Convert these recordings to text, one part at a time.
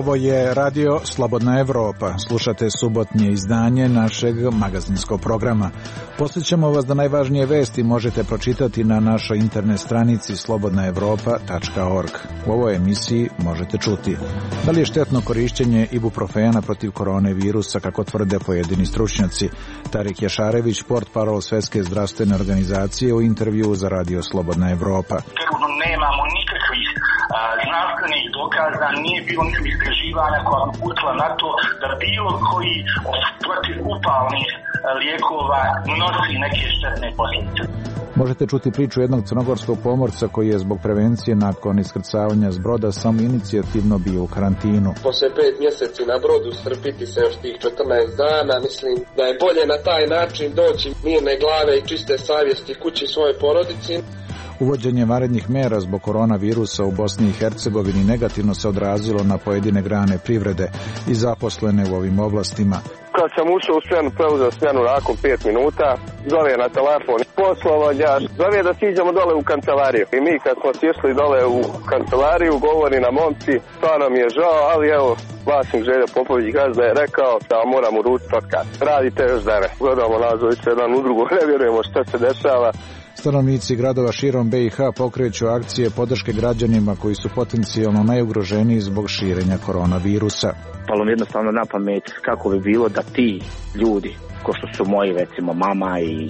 Ovo je Radio Slobodna Evropa. Slušate subotnje izdanje našeg magazinskog programa. Posjećamo vas da najvažnije vesti možete pročitati na našoj internet stranici slobodnaevropa.org. U ovoj emisiji možete čuti: da li je štetno korišćenje ibuprofena protiv koronavirusa, kako tvrde pojedini stručnjaci. Tarik Jašarević, portparol Svjetske zdravstvene organizacije, u intervjuu za Radio Slobodna Evropa. Nemamo nikakvih znanstvenih dokaza, nije bilo nikakvih istraživanja koja bi uputila na to da bilo koji od protivupalnih lijekova nosi neke štetne posljedice. Možete čuti priču jednog crnogorskog pomorca koji je zbog prevencije nakon iskrcavanja s broda samoinicijativno bio u karantinu. Poslije 5 mjeseci na brodu strpiti se još tih 14 dana, mislim da je bolje na taj način doći mirne glave i čiste savjesti kući svoje porodici. Uvođenje vanrednih mera zbog koronavirusa u Bosni i Hercegovini negativno se odrazilo na pojedine grane privrede i zaposlene u ovim oblastima. Kad sam ušao u smjenu, preuzeo smjenu nakon 5 minuta, zove na telefon poslovođač, zove da siđemo dole u kancelariju. I mi kad smo sišli dole u kancelariju, govori na momci, stvarno mi je žao, ali evo, vlasnik Željo Popović gazda je rekao da moram uručiti otkaz. Radite još 9. Gledamo nazovice jedan u drugu, ne vjerujemo što se dešava. Stanovnici gradova širom BiH pokreću akcije podrške građanima koji su potencijalno najugroženiji zbog širenja koronavirusa. Palo mi jednostavno na pamet kako bi bilo da ti ljudi, ko što su moji recimo mama i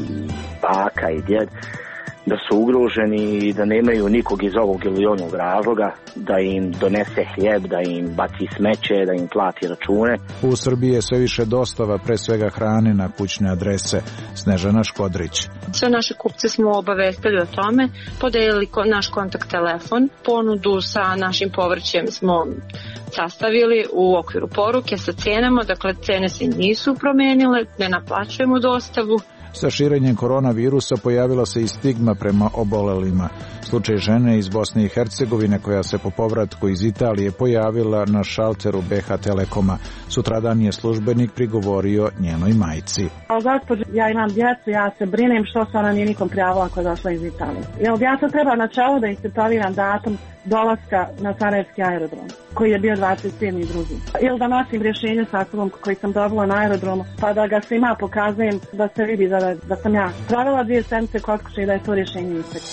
baka i djed, da su ugroženi i da nemaju nikog iz ovog ili onog razloga, da im donese hljeb, da im baci smeće, da im plati račune. U Srbiji je sve više dostava, pre svega hrane, na kućne adrese. Snežana Škodrić. Sve naše kupce smo obavestili o tome, podelili naš kontakt telefon, ponudu sa našim povrćem smo sastavili u okviru poruke sa cenama, dakle cene se nisu promenile, ne naplaćujemo dostavu. Sa širenjem koronavirusa pojavila se i stigma prema obolelima. Slučaj žene iz Bosne i Hercegovine koja se po povratku iz Italije pojavila na šalteru BH Telekoma. Sutradan je službenik prigovorio njenoj majci. Gospođo, ja imam djecu, ja se brinem što se ona nije nikom prijavila ako je došla iz Italije. Jel ja to treba na čelu da ispretaviram datum dolaska na Sarajevski aerodrom, koji je bio 27.2. Ili da nosim rješenje sa sobom koji sam dobila na aerodromu, pa da ga svima pokazujem da se vidi da sam ja pravila 2 sedmice kod kuće i da je to rješenje isteklo.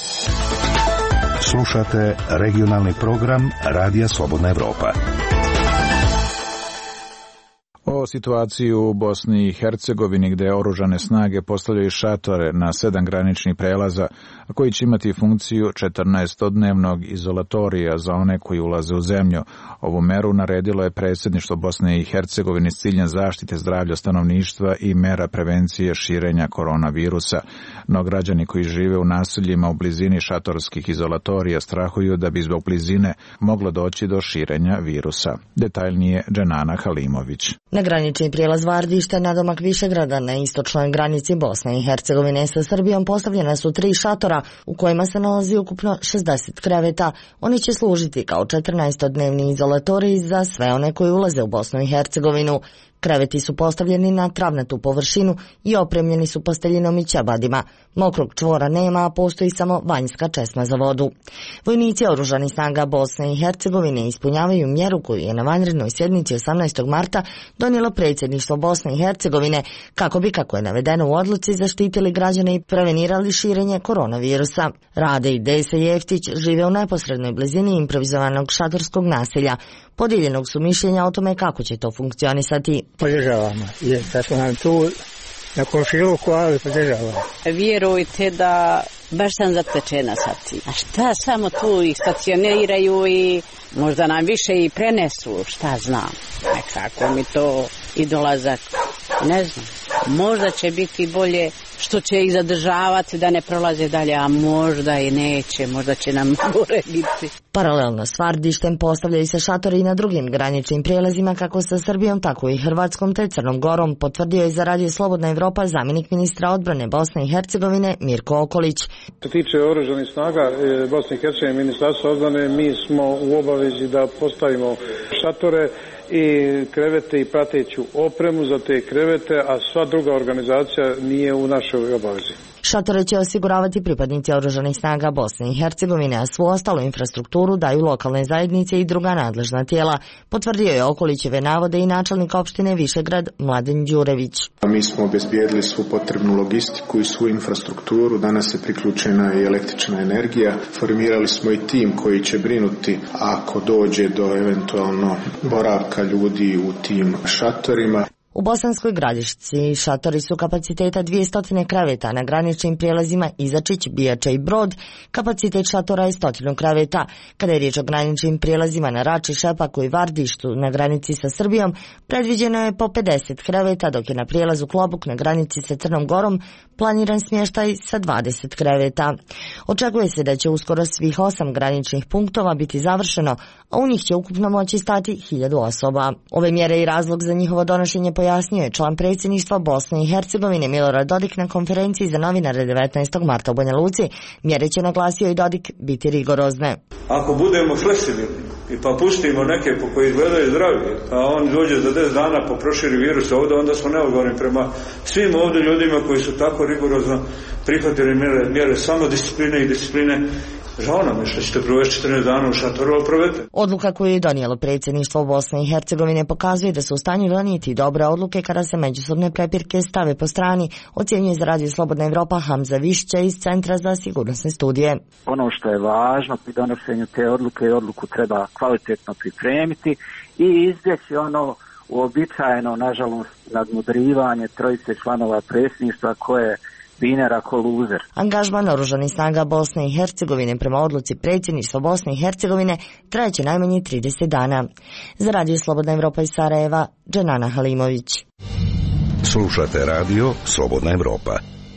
Slušate regionalni program Radija Slobodna Evropa. O situaciji u Bosni i Hercegovini, gdje oružane snage postavljaju šatore na 7 graničnih prelaza, a koji će imati funkciju 14-dnevnog izolatorija za one koji ulaze u zemlju. Ovu meru naredilo je predsjedništvo Bosne i Hercegovine s ciljem zaštite zdravlja stanovništva i mera prevencije širenja koronavirusa. No građani koji žive u naseljima u blizini šatorskih izolatorija strahuju da bi zbog blizine moglo doći do širenja virusa. Detaljnije Dženana Halimović. Na granični prijelaz Vardište, nadomak Višegrada, na istočnoj granici Bosne i Hercegovine sa Srbijom, postavljena su 3 šatora u kojima se nalazi ukupno 60 kreveta. Oni će služiti kao 14-dnevni izolatoriji za sve one koji ulaze u Bosnu i Hercegovinu. Kreveti su postavljeni na travnatu površinu i opremljeni su posteljinom i ćebadima. Mokrog čvora nema, a postoji samo vanjska česma za vodu. Vojnici oružanih snaga Bosne i Hercegovine ispunjavaju mjeru koju je na vanrednoj sjednici 18. marta donijelo predsjedništvo Bosne i Hercegovine kako bi, kako je navedeno u odluci, zaštitili građane i prevenirali širenje koronavirusa. Rade i Dejse Jeftić žive u neposrednoj blizini improvizovanog šatorskog naselja. Podijeljenog su mišljenja o tome kako će to funkcionisati. Podržavamo, jer da smo nam tu na komšiluku, ali podržavamo. Vjerujte da baš sam zatečena sad ti. A šta, samo tu ih stacioniraju i možda nam više i prenesu, šta znam. Nekako mi to i dolazak, ne znam. Možda će biti bolje što će ih zadržavati da ne prolaze dalje, a možda i neće, možda će nam gore biti. Paralelno s Vardištem postavljaju se šatori i na drugim graničnim prijelazima kako sa Srbijom, tako i Hrvatskom te Crnom Gorom, potvrdio je za Radio Slobodna Evropa zamjenik ministra odbrane Bosne i Hercegovine Mirko Okolić. Što tiče oružanih snaga Bosne i Hercegovine, ministarstva odbrane, mi smo u obavezi da postavimo šatore i krevete i prateću opremu za te krevete, a sva druga organizacija nije u našoj obavezi. Šatore će osiguravati pripadnici oružanih snaga Bosne i Hercegovine, a svu ostalu infrastrukturu daju lokalne zajednice i druga nadležna tijela, potvrdio je Okolićeve navode i načelnik opštine Višegrad Mladen Đurević. Mi smo obezbijedili svu potrebnu logistiku i svu infrastrukturu, danas je priključena i električna energija. Formirali smo i tim koji će brinuti ako dođe do eventualno boravka ljudi u tim šatorima. U Bosanskoj Gradišci šatori su kapaciteta 200 kreveta, na graničnim prijelazima Izačić, Bijača i Brod kapacitet šatora je 100 kreveta. Kada je riječ o graničnim prijelazima na Rači, Šepaku i Vardištu na granici sa Srbijom, predviđeno je po 50 kreveta, dok je na prijelazu Klobuk na granici sa Crnom Gorom planiran smještaj sa 20 kreveta. Očekuje se da će uskoro svih 8 graničnih punktova biti završeno, a u njih će ukupno moći stati 1000 osoba. Ove mjere i razlog za njihovo donošenje pojasnio je član predsjedništva Bosne i Hercegovine Milorad Dodik na konferenciji za novinare 19. marta u Banja Luci. Mjere će, naglasio i Dodik, biti rigorozne. Ako budemo fleksibilni i pa pustimo neke po koji izgledaju zdravi, a on dođe za 10 dana pa proširi virus ovdje, onda smo neodgovorni prema svim ovdje ljudima koji su tako rigorozno prihvatili mjere samodiscipline i discipline. Žao nam je što ćete provesti 14 dana u šatoru, ali provedete. Odluka koju je donijelo predsjedništvo Bosne i Hercegovine pokazuje da su u stanju donijeti dobre odluke kada se međusobne prepirke stave po strani, ocjenjuje za Radio Slobodna Evropa Hamza Višća iz Centra za sigurnosne studije. Ono što je važno pri donošenju te odluke, odluku treba kvalitetno pripremiti i izbjeći ono uobičajeno, nažalost, nadmudrivanje trojice članova predsjedništva koje winner ako loser. Angažman oružanih snaga Bosne i Hercegovine prema odluci predsjedništva Bosne i Hercegovine trajeće najmanje 30 dana. Za Radio Slobodna Evropa iz Sarajeva, Dženana Halimović. Slušate Radio Slobodna Evropa.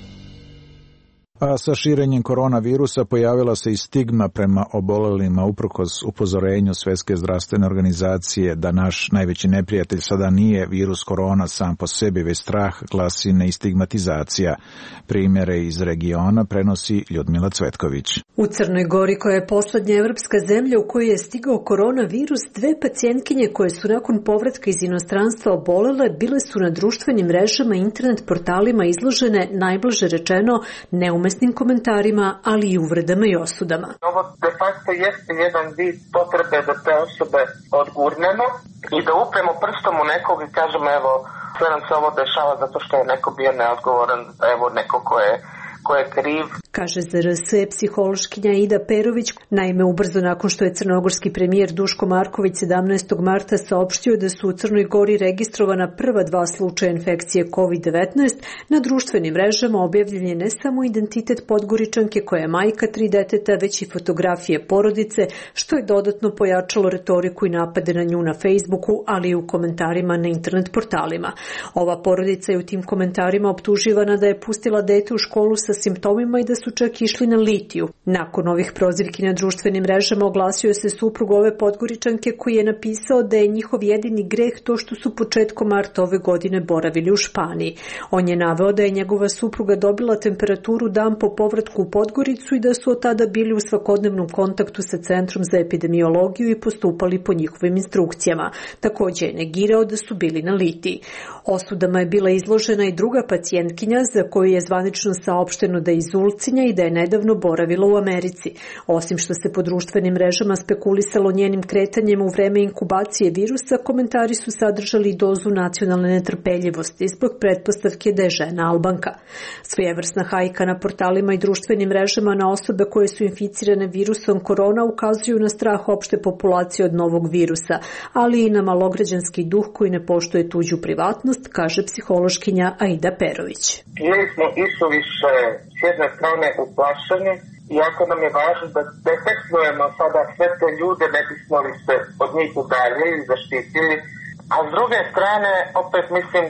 A sa širenjem koronavirusa pojavila se i stigma prema obolelima uprkos upozorenju Svjetske zdravstvene organizacije da naš najveći neprijatelj sada nije virus korona sam po sebi, već strah, glasine i stigmatizacija. Primjere iz regiona prenosi Ljudmila Cvetković. U Crnoj Gori, koja je posljednja evropska zemlja u kojoj je stigao koronavirus, 2 pacijentkinje koje su nakon povratka iz inostranstva obolele bile su na društvenim mrežama i internet portalima izložene, najblaže rečeno, neumesnim komentarima, ali i uvredama i osudama. Ovo de facto jeste jedan vid potrebe da te osobe odgurnemo i da upremo prstom u nekog i kažemo evo, sve nam se ovo dešava zato što je neko bio neodgovoran, evo neko ko je kriv. Kaže za RS psihološkinja Ida Perović. Naime, ubrzo nakon što je crnogorski premijer Duško Marković 17. marta saopštio da su u Crnoj Gori registrovana prva 2 slučaja infekcije COVID-19, na društvenim mrežama objavljen je ne samo identitet Podgoričanke koja je majka 3 deteta, već i fotografije porodice, što je dodatno pojačalo retoriku i napade na nju na Facebooku, ali i u komentarima na internet portalima. Ova porodica je u tim komentarima optuživana da je pustila dete u školu sa simptomima i da su čak išli na litiju. Nakon ovih prozivki na društvenim mrežama oglasio se suprug ove Podgoričanke koji je napisao da je njihov jedini greh to što su početkom marta ove godine boravili u Španiji. On je naveo da je njegova supruga dobila temperaturu dan po povratku u Podgoricu i da su od tada bili u svakodnevnom kontaktu sa Centrom za epidemiologiju i postupali po njihovim instrukcijama. Također je negirao da su bili na litiji. Osudama je bila izložena i druga pacijentkinja za koju je zvanično saopšteno da je iz Ulcinja i da je nedavno boravila u Americi. Osim što se po društvenim mrežama spekulisalo njenim kretanjem u vreme inkubacije virusa, komentari su sadržali dozu nacionalne netrpeljivosti zbog pretpostavke da je žena Albanka. Svojevrsna hajka na portalima i društvenim mrežama na osobe koje su inficirane virusom korona ukazuju na strah opšte populacije od novog virusa, ali i na malograđanski duh koji ne poštuje tuđu privatnost, kaže psihološkinja Aida Perović. Bili smo isuviše s jedne strane uplašeni, iako nam je važno da detektujemo sada sve te ljude, ne bismo li se od njih udaljili i zaštitili. A s druge strane, opet mislim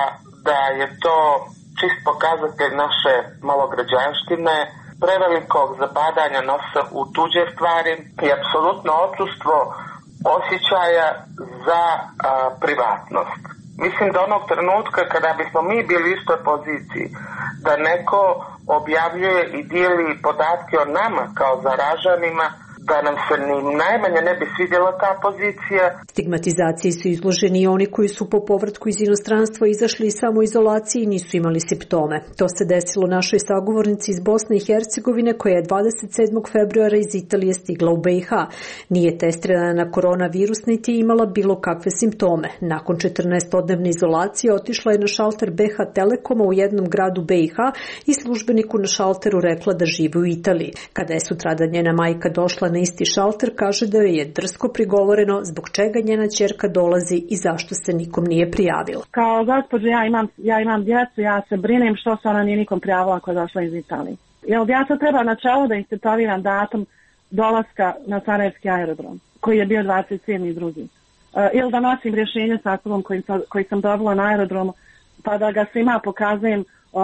da je to čist pokazatelj naše malograđanštine, prevelikog zapadanja nosa u tuđe stvari i apsolutno odsustvo osjećaja za privatnost. Mislim da onog trenutka kada bismo mi bili u istoj poziciji, da neko objavljuje i dijeli podatke o nama kao zaraženima, da nam se ni najmanje ne bi svidjela ta pozicija. Stigmatizaciji su izloženi i oni koji su po povratku iz inostranstva izašli iz samoizolacije i nisu imali simptome. To se desilo našoj sagovornici iz Bosne i Hercegovine koja je 27. februara iz Italije stigla u BiH. Nije testirana na koronavirus niti imala bilo kakve simptome. Nakon 14-dnevne izolacije otišla je na šalter BiH Telekoma u jednom gradu BiH i službeniku na šalteru rekla da živi u Italiji. Kada je sutradan njena majka došla na isti šalter, kaže da joj je drsko prigovoreno zbog čega njena ćerka dolazi i zašto se nikom nije prijavila. Kao gospođo, ja imam djecu, ja se brinem što se ona nije nikom prijavila ako je došla iz Italije. Jel ja sad treba na čelu da istetoviram datum dolaska na Sarajevski aerodrom, koji je bio 27.2. Ili da nosim rješenje sa sobom koji sam dobila na aerodromu, pa da ga svima pokazujem,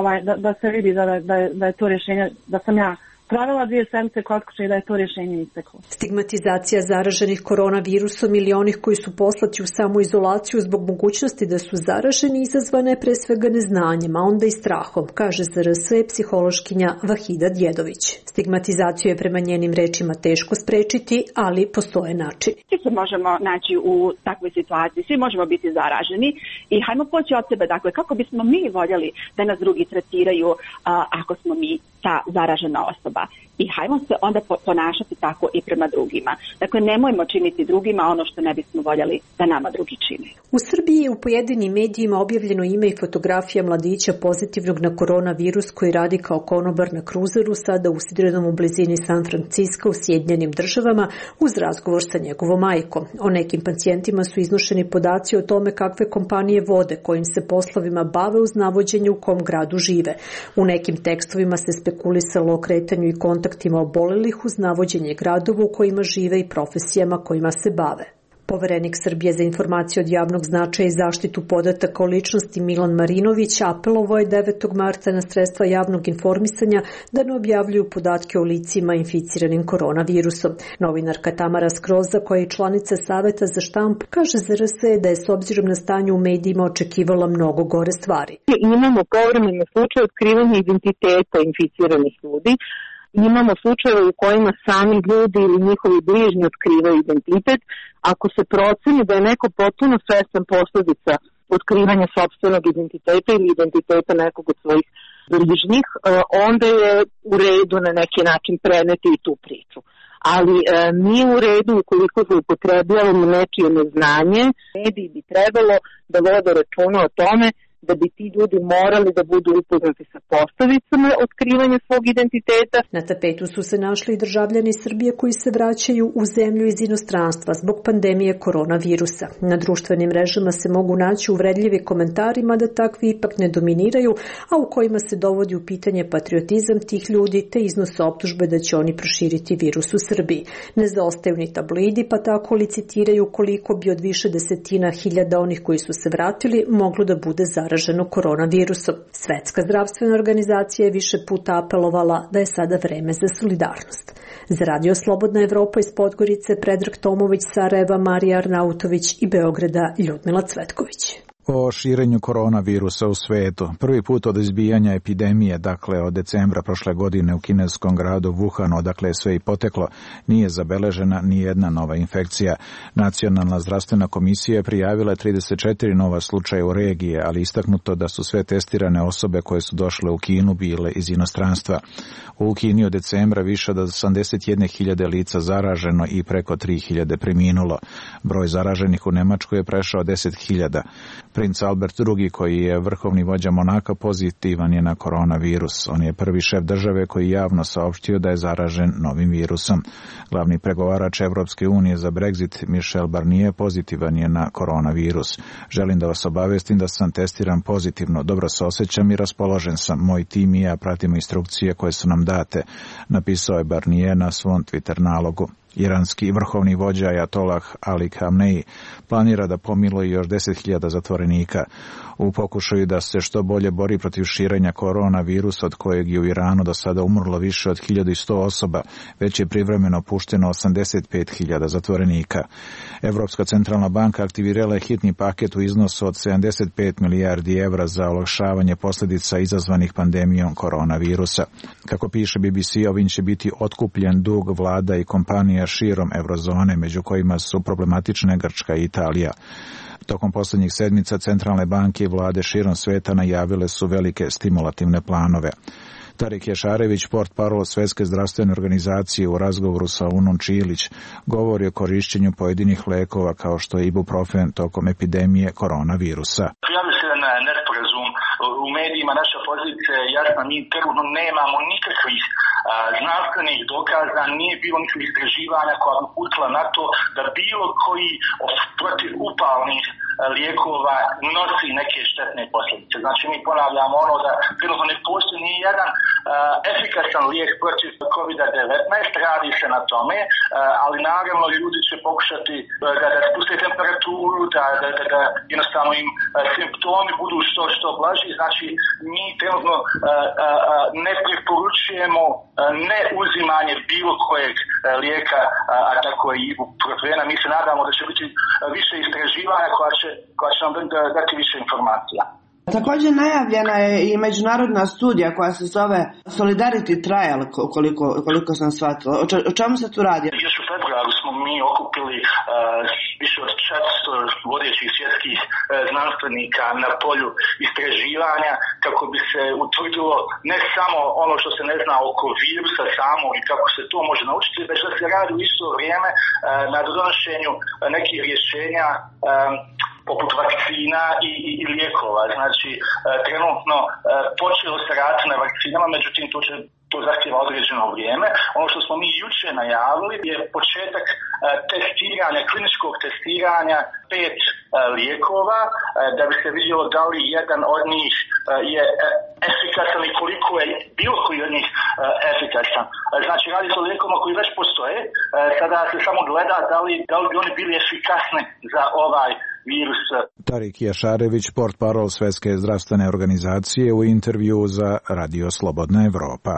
da se vidi da je to rješenje, da sam ja pravila 2 sedmice kod kuće i da je to rješenje isteklo. Stigmatizacija zaraženih koronavirusom ili onih koji su poslati u samoizolaciju zbog mogućnosti da su zaraženi izazvana je pre svega neznanjem, a onda i strahom, kaže ZRS psihološkinja Vahida Djedović. Stigmatizaciju je prema njenim rečima teško sprečiti, ali postoje načini. Svi se možemo naći u takvoj situaciji, svi možemo biti zaraženi i hajmo poći od sebe. Dakle, kako bismo mi voljeli da nas drugi tretiraju ako smo mi ta zaražena osoba. I hajmo se onda ponašati tako i prema drugima. Dakle, nemojmo činiti drugima ono što ne bismo voljeli da nama drugi čine. U Srbiji je u pojedinim medijima objavljeno ime i fotografija mladića pozitivnog na koronavirus koji radi kao konobar na kruzeru sada usidrenom u blizini San Francisco u Sjedinjenim Državama uz razgovor sa njegovom majkom. O nekim pacijentima su iznošeni podaci o tome kakve kompanije vode, kojim se poslovima bave uz navođenje u kom gradu žive. U nekim tekstovima se spekulisalo o kretanju i kontaktima obolelih uz navođenje gradova u kojima žive i profesijama kojima se bave. Poverenik Srbije za informacije od javnog značaja i zaštitu podataka o ličnosti Milan Marinović apelovao je 9. marta na sredstva javnog informisanja da ne objavljuju podatke o licima inficiranim koronavirusom. Novinarka Tamara Skroza, koja je članica Saveta za štampu, kaže ZRS da je s obzirom na stanje u medijima očekivala mnogo gore stvari. Imamo povremene slučaje otkrivanja identiteta inficiranih ljudi. Imamo slučajeve u kojima sami ljudi ili njihovi bližnji otkrivaju identitet. Ako se proceni da je neko potpuno svestan posljedica otkrivanja sopstvenog identiteta ili identiteta nekog od svojih bližnjih, onda je u redu na neki način preneti i tu priču. Ali nije u redu ukoliko zloupotrebljavamo nečije neznanje. Mediji bi trebalo da vode računa o tome da bi ti ljudi morali da budu upoznati sa posledicama otkrivanja svog identiteta. Na tapetu su se našli i državljani Srbije koji se vraćaju u zemlju iz inostranstva zbog pandemije koronavirusa. Na društvenim mrežama se mogu naći uvredljivi komentari, mada takvi ipak ne dominiraju, a u kojima se dovodi u pitanje patriotizam tih ljudi te iznose optužbe da će oni proširiti virus u Srbiji. Ne zaostaju ni tabloidi, pa tako licitiraju koliko bi od više desetina hiljada onih koji su se vratili moglo da bude zaraženo koronavirusom. Svetska zdravstvena organizacija je više puta apelovala da je sada vreme za solidarnost. Za Radio Slobodna Evropa iz Podgorice, Predrag Tomović, Sarajeva, Marija Arnautović i Beograda, Ljudmila Cvetković. O širenju koronavirusa u svetu. Prvi put od izbijanja epidemije, dakle od decembra prošle godine u kineskom gradu Wuhan, odakle je sve i poteklo, nije zabeležena ni jedna nova infekcija. Nacionalna zdravstvena komisija je prijavila 34 nova slučaja u regiji, ali istaknuto da su sve testirane osobe koje su došle u Kinu bile iz inostranstva. U Kini od decembra više od 81.000 lica zaraženo i preko 3.000 preminulo. Broj zaraženih u Nemačkoj je prešao 10.000. Princ Albert II, koji je vrhovni vođa Monaka, pozitivan je na koronavirus. On je prvi šef države koji javno saopštio da je zaražen novim virusom. Glavni pregovarač Evropske unije za Brexit, Michel Barnier, pozitivan je na koronavirus. Želim da vas obavestim da sam testiran pozitivno. Dobro se osjećam i raspoložen sam. Moj tim i ja pratimo instrukcije koje su nam date, napisao je Barnier na svom Twitter nalogu. Iranski vrhovni vođa Ajatolah Ali Khamenei planira da pomiluje još 10.000 zatvorenika u pokušaju da se što bolje bori protiv širenja koronavirusa, od kojeg je u Iranu do sada umrlo više od 1100 osoba, već je privremeno pušteno 85.000 zatvorenika. Evropska centralna banka aktivirala je hitni paket u iznosu od 75 milijardi evra za olakšavanje posljedica izazvanih pandemijom koronavirusa. Kako piše BBC, ovim će biti otkupljen dug vlada i kompanija ekonomija širom eurozone, među kojima su problematične Grčka i Italija. Tokom posljednjih sedmica centralne banke i vlade širom sveta najavile su velike stimulativne planove. Tarik Jašarević, portparol Svjetske zdravstvene organizacije, u razgovoru sa Unom Čilić govori o korišćenju pojedinih lekova kao što je ibuprofen tokom epidemije koronavirusa. Prijavio se na nesporazum u medijima, naša pozicija je jasna, mi trenutno nemamo nikakvih znanstvenih dokaza, nije bilo nikakvih istraživanja koja bi uputila na to da bilo koji protivupalnih lijekova nosi neke štetne posljedice. Znači mi ponavljamo ono da trenutno ne postoji ni jedan efikasan lijek protiv COVID-19, radi se na tome, ali naravno ljudi će pokušati da spuste temperaturu, da jednostavno im simptomi budu što blaži. Znači mi trenutno ne preporučujemo ne uzimanje bilo kojeg lijeka, a tako i ibuprofena. Mi se nadamo da će biti više istraživanja koja će nam dati više informacija. Također najavljena je i međunarodna studija koja se zove Solidarity Trial, koliko sam shvatila. O čemu se tu radi? Još u februaru smo mi okupili više od 400 vodećih svjetskih znanstvenika na polju istraživanja kako bi se utvrdilo ne samo ono što se ne zna oko virusa samog i kako se to može naučiti, već da se radi u isto vrijeme na donošenju nekih rješenja poput vakcina i lijekova. Znači, trenutno počelo se raditi na vakcinama, međutim to zahtjeva određeno vrijeme. Ono što smo mi jučer najavili je početak testiranja, kliničkog testiranja 5 lijekova, da bi se vidjelo da li jedan od njih je efikasan i koliko je bilo koji od njih efikasan. Znači, radi se o lijekovima koji već postoje, sada se samo gleda da li bi oni bili efikasni za ovaj virus. Tarik Jašarević, portparol Svjetske zdravstvene organizacije, u intervju za Radio Slobodna Evropa.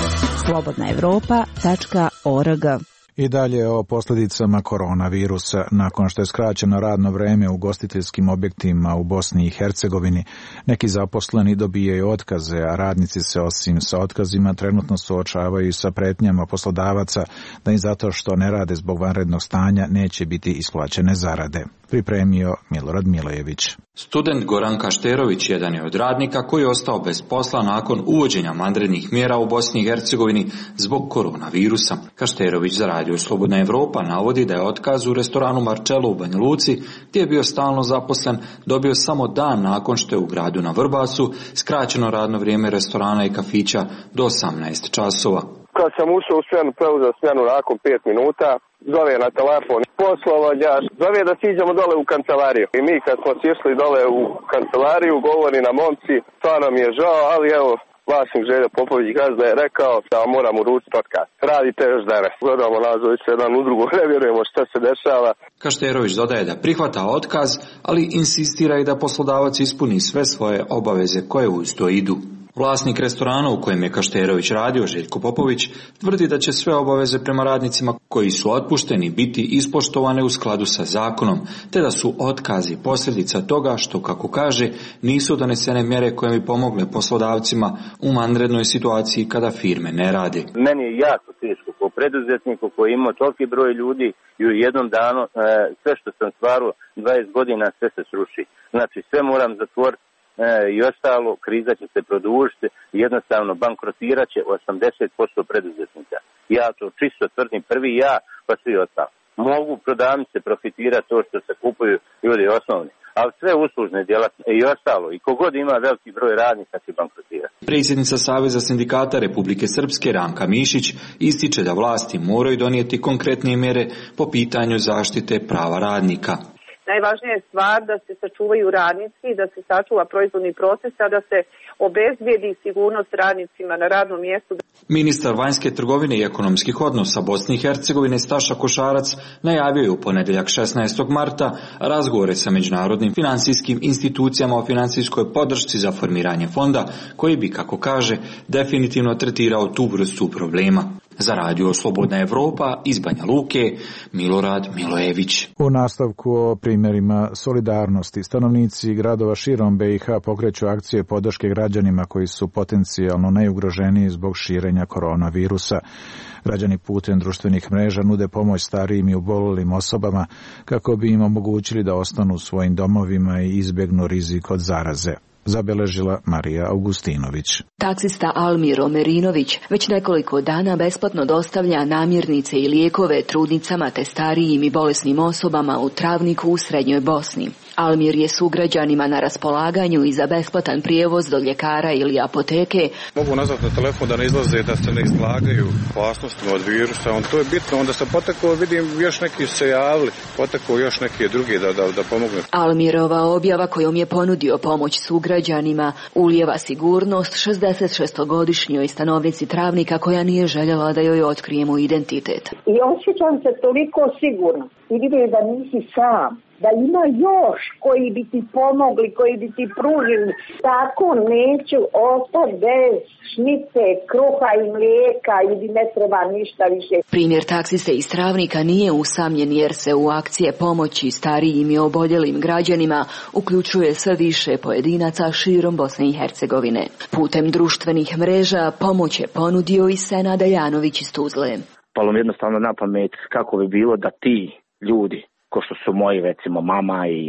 slobodnaevropa.org. I dalje o posljedicama koronavirusa. Nakon što je skraćeno radno vreme u ugostiteljskim objektima u Bosni i Hercegovini, neki zaposleni dobijaju otkaze, a radnici se osim sa otkazima trenutno suočavaju i sa pretnjama poslodavaca da im zato što ne rade zbog vanrednog stanja neće biti isplaćene zarade. Pripremio Milorad Milojević. Student Goran Kašterović jedan je od radnika koji je ostao bez posla nakon uvođenja vanrednih mjera u Bosni i Hercegovini zbog koronavirusa. Kašterović za Radio Slobodna Evropa navodi da je otkaz u restoranu Marcello u Banja Luci, gdje je bio stalno zaposlen, dobio samo dan nakon što je u gradu na Vrbasu skraćeno radno vrijeme restorana i kafića do 18 časova. Kad sam ušao u smjenu, preuzeo smjenu nakon 5 minuta, zove na telefon poslovođač, zove da siđemo dole u kancelariju. I mi kad smo sišli dole u kancelariju, govori na momci, stvarno mi je žao, ali evo, vlasnik Željo Popović Gazda je rekao da moram uručiti otkaz. Radite još danas. Gledamo nazvoj se jedan u drugo, ne vjerujemo šta se dešava. Kašterović dodaje da prihvata otkaz, ali insistira i da poslodavac ispuni sve svoje obaveze koje uz to idu. Vlasnik restorana u kojem je Kašterović radio, Željko Popović, tvrdi da će sve obaveze prema radnicima koji su otpušteni biti ispoštovane u skladu sa zakonom, te da su otkazi posljedica toga što, kako kaže, nisu donesene mjere koje bi pomogle poslodavcima u vanrednoj situaciji kada firme ne rade. Meni je jako teško po preduzetniku koji ima toliki broj ljudi i u jednom danu sve što sam stvarao 20 godina sve se sruši. Znači sve moram zatvoriti. I ostalo, kriza će se produžiti, jednostavno bankrotirat će 80% preduzetnika. Ja to čisto tvrdim, prvi ja, pa svi ostali. Mogu prodavnice profitirati to što se kupuju ljudi osnovni, ali sve uslužne djelatnosti i ostalo. I kogod ima veliki broj radnika će bankrotirati. Predsjednica Saveza sindikata Republike Srpske Ranka Mišić ističe da vlasti moraju donijeti konkretnije mjere po pitanju zaštite prava radnika. Najvažnija je stvar da se sačuvaju radnici, da se sačuva proizvodni proces, a da se obezbijedi sigurnost radnicima na radnom mjestu. Ministar vanjske trgovine i ekonomskih odnosa Bosne i Hercegovine Staša Košarac najavio je u ponedjeljak 16. marta razgovore sa međunarodnim financijskim institucijama o financijskoj podršci za formiranje fonda koji bi, kako kaže, definitivno tretirao tu vrstu problema. Za radio Slobodna Evropa iz Banja Luke, Milorad Milojević. U nastavku o primjerima solidarnosti, stanovnici gradova širom BiH pokreću akcije podrške građanima koji su potencijalno najugroženiji zbog širenja koronavirusa. Građani putem društvenih mreža nude pomoć starijim i oboljelim osobama kako bi im omogućili da ostanu u svojim domovima i izbjegnu rizik od zaraze. Zabeležila Marija Augustinović. Taksista Almir Omerinović već nekoliko dana besplatno dostavlja namirnice i lijekove trudnicama te starijim i bolesnim osobama u Travniku u Srednjoj Bosni. Almir je sugrađanima na raspolaganju i za besplatan prijevoz do ljekara ili apoteke. Mogu nazvati na telefon da ne izlaze, da se ne izlagaju opasnostima od virusa. To je bitno. Onda sam potekao, vidim još neki se javili, potekao još neki drugi da pomogu. Almirova objava kojom je ponudio pomoć sugrađanima ulijeva sigurnost 66-godišnjoj stanovnici Travnika koja nije željela da joj otkrijemo identitet. I osjećam se toliko sigurno i vidim da nisi sam, da ima još koji bi ti pomogli, koji bi ti pružili. Tako neću ostati bez šnice, kruha i mlijeka ili ne treba ništa više. Primjer taksiste iz Travnika nije usamljen jer se u akcije pomoći starijim i oboljelim građanima uključuje sve više pojedinaca širom Bosne i Hercegovine. Putem društvenih mreža pomoć je ponudio i Senada Janović iz Tuzle. Palo mi jednostavno na pamet kako bi bilo da ti ljudi, ko što su moji recimo mama i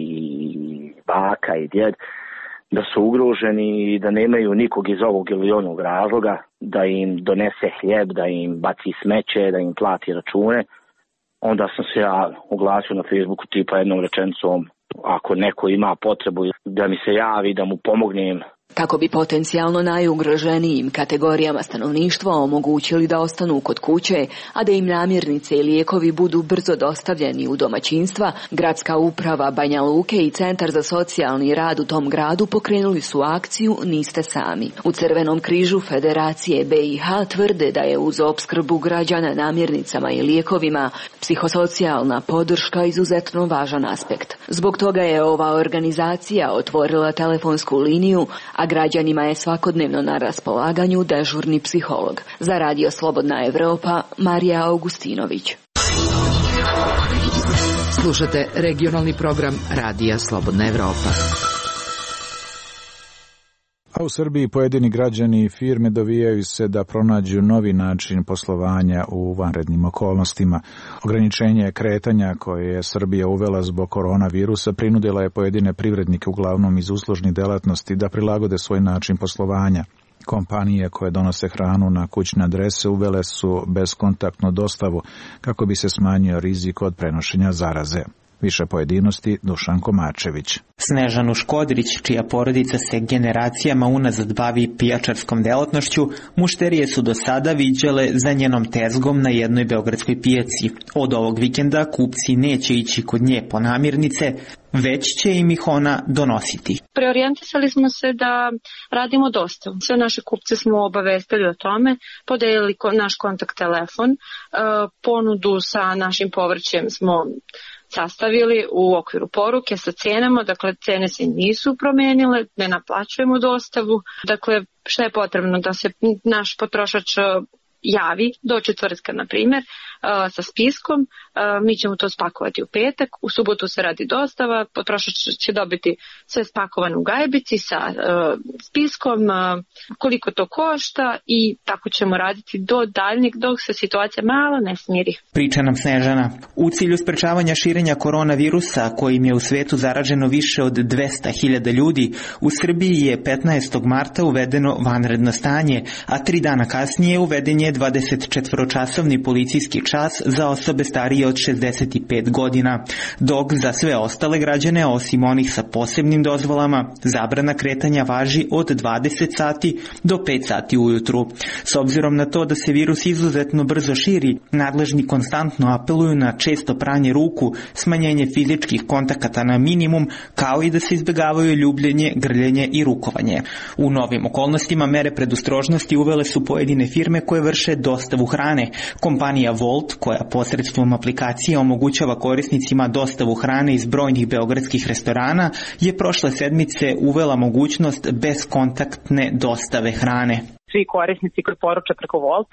baka i djed, da su ugroženi i da nemaju nikog iz ovog ili onog razloga, da im donese hljeb, da im baci smeće, da im plati račune, onda sam se ja oglasio na Facebooku tipa jednom rečenicom, ako neko ima potrebu da mi se javi, da mu pomognem. Kako bi potencijalno najugroženijim kategorijama stanovništva omogućili da ostanu kod kuće, a da im namirnice i lijekovi budu brzo dostavljeni u domaćinstva, Gradska uprava Banja Luke i Centar za socijalni rad u tom gradu pokrenuli su akciju Niste sami. U Crvenom križu Federacije BiH tvrde da je uz opskrbu građana namirnicama i lijekovima psihosocijalna podrška izuzetno važan aspekt. Zbog toga je ova organizacija otvorila telefonsku liniju, a građanima je svakodnevno na raspolaganju dežurni psiholog. Za radio Slobodna Evropa, Marija Augustinović. Slušate regionalni program Radija Slobodna Evropa. A u Srbiji pojedini građani i firme dovijaju se da pronađu novi način poslovanja u vanrednim okolnostima. Ograničenje kretanja koje je Srbija uvela zbog koronavirusa prinudila je pojedine privrednike, uglavnom iz uslužnih delatnosti, da prilagode svoj način poslovanja. Kompanije koje donose hranu na kućne adrese uvele su bezkontaktnu dostavu kako bi se smanjio rizik od prenošenja zaraze. Više pojedinosti Dušan Komačević. Snežanu Škodrić, čija porodica se generacijama unazad bavi pijačarskom delatnošću, mušterije su do sada viđale za njenom tezgom na jednoj beogradskoj pijaci. Od ovog vikenda kupci neće ići kod nje po namirnice, već će im ih ona donositi. Preorijentisali smo se da radimo dostavu. Sve naše kupce smo obavestili o tome, podelili naš kontakt telefon, ponudu sa našim povrćem smo sastavili u okviru poruke sa cenama, dakle cene se nisu promijenile, ne naplaćujemo dostavu, dakle šta je potrebno da se naš potrošač javi do četvrtka, na primjer, sa spiskom, mi ćemo to spakovati u petak, u subotu se radi dostava, potrošač će dobiti sve spakovano u gajbici sa spiskom, koliko to košta i tako ćemo raditi do daljnjeg, dok se situacija malo ne smiri. Priča nam Snežana. U cilju sprečavanja širenja koronavirusa, kojim je u svetu zaraženo više od 200.000 ljudi, u Srbiji je 15. marta uvedeno vanredno stanje, a 3 dana kasnije uveden je 24-časovni policijski čas za osobe starije od 65 godina, dok za sve ostale građane, osim onih sa posebnim dozvolama, zabrana kretanja važi od 20 sati do 5 sati ujutru. S obzirom na to da se virus izuzetno brzo širi, nadležni konstantno apeluju na često pranje ruku, smanjenje fizičkih kontakata na minimum, kao i da se izbjegavaju ljubljenje, grljenje i rukovanje. U novim okolnostima mere predostrožnosti uvele su pojedine firme koje vrše dostavu hrane. Kompanija Volt, koja posredstvom aplikacije omogućava korisnicima dostavu hrane iz brojnih beogradskih restorana, je prošle sedmice uvela mogućnost bezkontaktne dostave hrane. Svi korisnici koji poruče preko Volta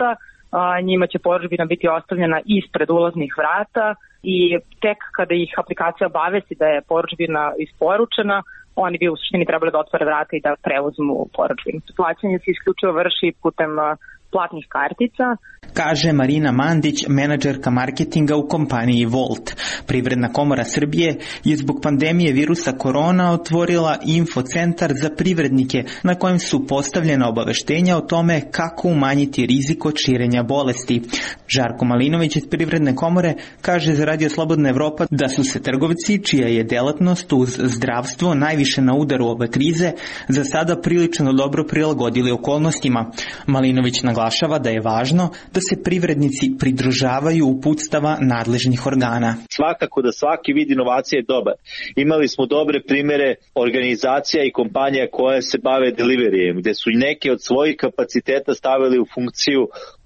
njima će porudžbina biti ostavljena ispred ulaznih vrata i tek kada ih aplikacija obavesti da je porudžbina isporučena, oni bi u suštini trebali da otvore vrata i da preuzmu porudžbinu. Plaćanje se isključivo vrši putem platnih kartica. Kaže Marina Mandić, menadžerka marketinga u kompaniji Volt. Privredna komora Srbije je zbog pandemije virusa korona otvorila infocentar za privrednike na kojem su postavljena obaveštenja o tome kako umanjiti rizik od širenja bolesti. Žarko Malinović iz Privredne komore kaže za Radio Slobodna Evropa da su se trgovci, čija je delatnost uz zdravstvo najviše na udaru ove krize, za sada prilično dobro prilagodili okolnostima. Malinović naglašava da je važno da se privrednici pridržavaju uputstava nadležnih organa. Svakako da svaki vid inovacije je dobar. Imali smo dobre primere organizacija i kompanija koje se bave deliverijem, gde su neke od svojih kapaciteta stavili u funkciju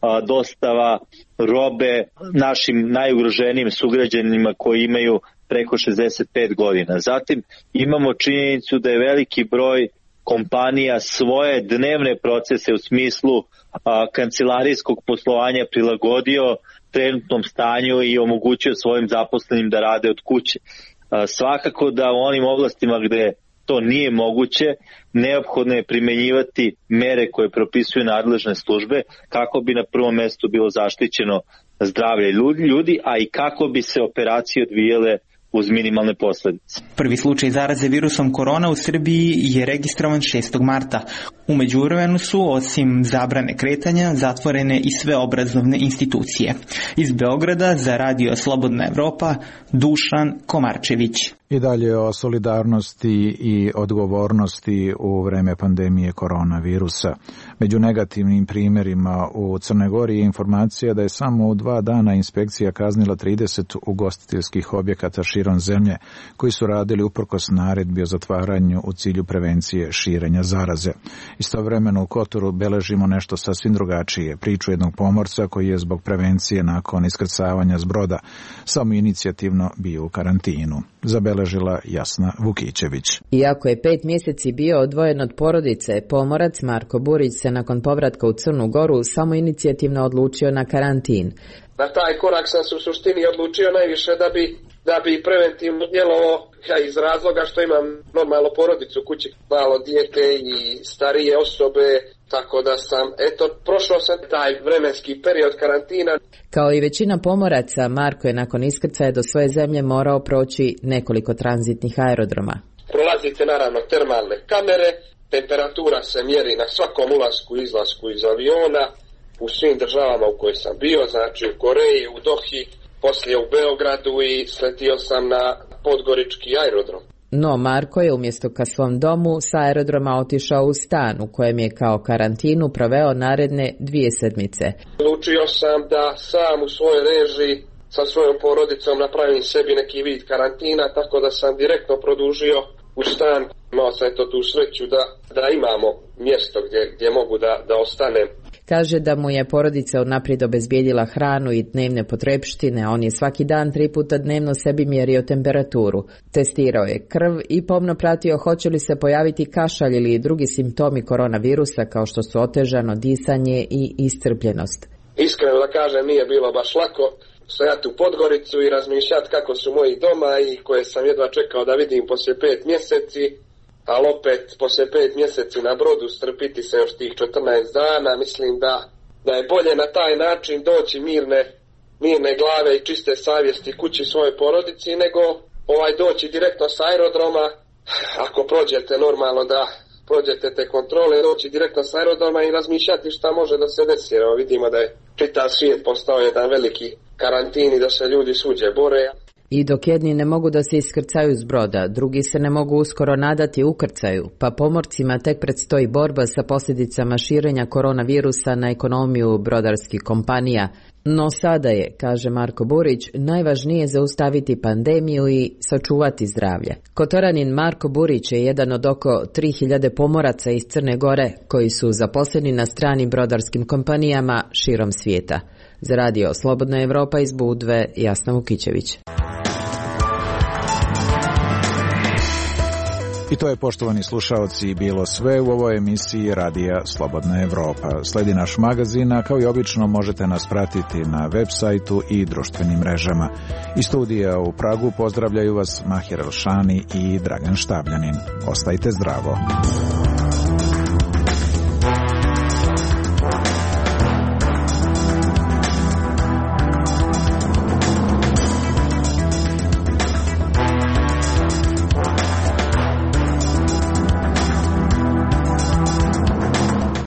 dostava robe našim najugroženijim sugrađanima koji imaju preko 65 godina. Zatim imamo činjenicu da je veliki broj kompanija svoje dnevne procese u smislu kancelarijskog poslovanja prilagodio trenutnom stanju i omogućio svojim zaposlenim da rade od kuće. Svakako da u onim oblastima gde to nije moguće, neophodno je primenjivati mere koje propisuju nadležne službe kako bi na prvom mestu bilo zaštićeno zdravlje ljudi, a i kako bi se operacije odvijele uz minimalne posledice. Prvi slučaj zaraze virusom korona u Srbiji je registrovan 6. marta. U međuvremenu su, osim zabrane kretanja, zatvorene i sve obrazovne institucije. Iz Beograda za Radio Slobodna Evropa, Dušan Komarčević. I dalje o solidarnosti i odgovornosti u vreme pandemije koronavirusa. Među negativnim primjerima u Crnoj Gori je informacija da je samo u 2 dana inspekcija kaznila 30 ugostiteljskih objekata širom zemlje koji su radili uprkos naredbi o zatvaranju u cilju prevencije širenja zaraze. Istovremeno u Kotoru beležimo nešto sasvim drugačije, priču jednog pomorca koji je zbog prevencije nakon iskrcavanja s broda samoinicijativno bio u karantinu. Zabeležila Jasna Vukićević. Iako je 5 mjeseci bio odvojen od porodice, pomorac Marko Burić se nakon povratka u Crnu Goru samoinicijativno odlučio na karantin. Na taj korak sam se u suštini odlučio najviše da bi preventivno djelovao iz razloga što imam normalno porodicu u kući, malo dijete i starije osobe, tako da sam, prošao sam taj vremenski period karantina. Kao i većina pomoraca, Marko je nakon iskrcaja do svoje zemlje morao proći nekoliko tranzitnih aerodroma. Prolazite naravno termalne kamere, temperatura se mjeri na svakom ulasku i izlasku iz aviona, u svim državama u kojoj sam bio, znači u Koreji, u Dohi, poslije u Beogradu i sletio sam na Podgorički aerodrom. No Marko je umjesto ka svom domu sa aerodroma otišao u stan u kojem je kao karantinu proveo naredne 2 sedmice. Odlučio sam da sam u svojoj režiji sa svojom porodicom napravim sebi neki vid karantina, tako da sam direktno produžio u stan. Imao sam tu sreću da imamo mjesto gdje mogu da ostanem. Kaže da mu je porodica unaprijed obezbijedila hranu i dnevne potrepštine, on je svaki dan 3 puta dnevno sebi mjerio temperaturu. Testirao je krv i pomno pratio hoće li se pojaviti kašalj ili drugi simptomi koronavirusa kao što su otežano disanje i iscrpljenost. Iskreno da kažem, nije bilo baš lako stojati u Podgoricu i razmišljati kako su moji doma i koje sam jedva čekao da vidim poslije 5 mjeseci. Ali opet, poslije 5 mjeseci na brodu strpiti se još tih 14 dana, mislim da je bolje na taj način doći mirne glave i čiste savjesti kući svoje porodici, nego doći direktno s aerodroma, ako prođete normalno da prođete te kontrole, doći direktno s aerodroma i razmišljati šta može da se desi. Evo vidimo da je čitav svijet postao jedan veliki karantin i da se ljudi svuđe bore. I dok jedni ne mogu da se iskrcaju s broda, drugi se ne mogu uskoro nadati ukrcaju, pa pomorcima tek predstoji borba sa posljedicama širenja koronavirusa na ekonomiju brodarskih kompanija. No sada je, kaže Marko Burić, najvažnije zaustaviti pandemiju i sačuvati zdravlje. Kotoranin Marko Burić je jedan od oko 3000 pomoraca iz Crne Gore koji su zaposleni na stranim brodarskim kompanijama širom svijeta. Za Radio Slobodna Evropa iz Budve, Jasna Vukićević. I to je, poštovani slušaoci, bilo sve u ovoj emisiji Radija Slobodna Evropa. Sledi naš magazin, a kao i obično možete nas pratiti na web sajtu i društvenim mrežama. Iz studija u Pragu pozdravljaju vas Mahir Elšani i Dragan Štabljanin. Ostajte zdravo.